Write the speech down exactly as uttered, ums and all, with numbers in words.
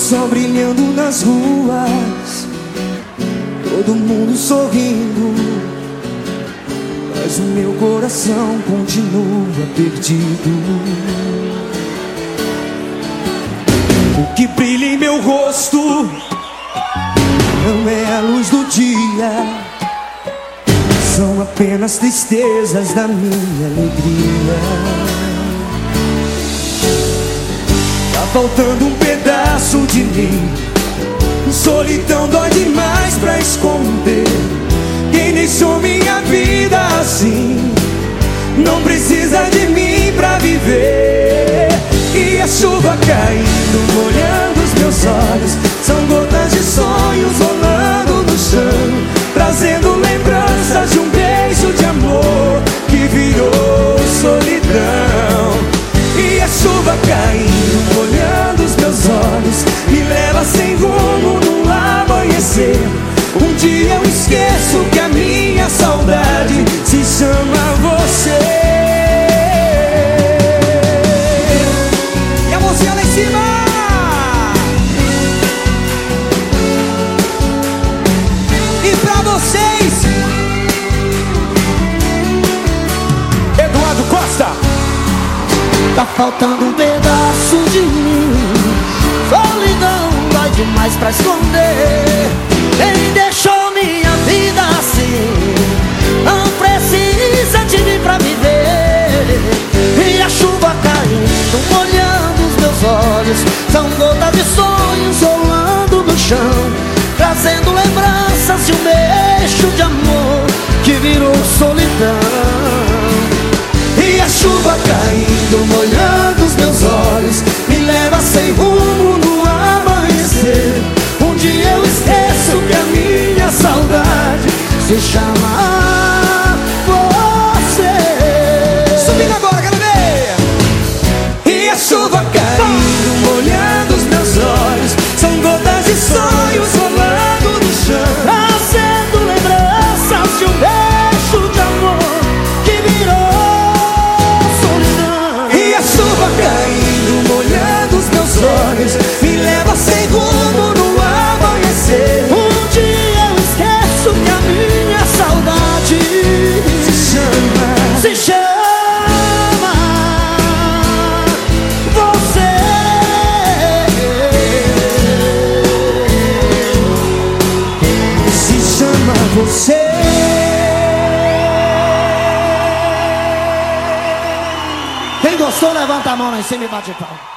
sol brilhando nas ruas, todo mundo sorrindo, mas o meu coração continua perdido. O que brilha em meu rosto não é a luz do dia, são apenas tristezas da minha alegria. Tá faltando um pedaço de mim, solidão dói demais pra esconder. Quem deixou minha vida assim não precisa de mim pra viver. E a chuva caindo, molhando os meus olhos, são gotas de sonhos rolando no chão, trazendo lembranças de um beijo de amor que virou solidão. E a chuva caindo, molhando os meus olhos, me leva sem rumo no amanhecer. Um dia eu esqueço que a minha saudade se chama você. E a mãozinha lá em cima. E pra vocês, Eduardo Costa. Tá faltando um pedaço de mim, solidão dói demais pra esconder. Quem deixou minha vida assim não precisa de mim pra viver. E a chuva caindo, molhando os meus olhos, são gotas de sonhos rolando no chão, trazendo lembranças de um beijo de amor que virou solidão. E a chuva caindo, molhando os meus olhos, me leva sem rumo no amanhecer. Um dia eu esqueço que a minha saudade se chama você. Subindo agora, quero ver. E a chuva caindo, molhando os meus olhos, são gotas de sonhos rolando no chão, trazendo lembranças de um beijo de amor que virou solidão. E a chuva caindo, molhando os meus olhos, me leva sem rumo no amanhecer. Um dia eu esqueço que a minha saudade se chama, se chama você. Se chama você. Quem gostou, levanta a mão lá em cima e bate palma.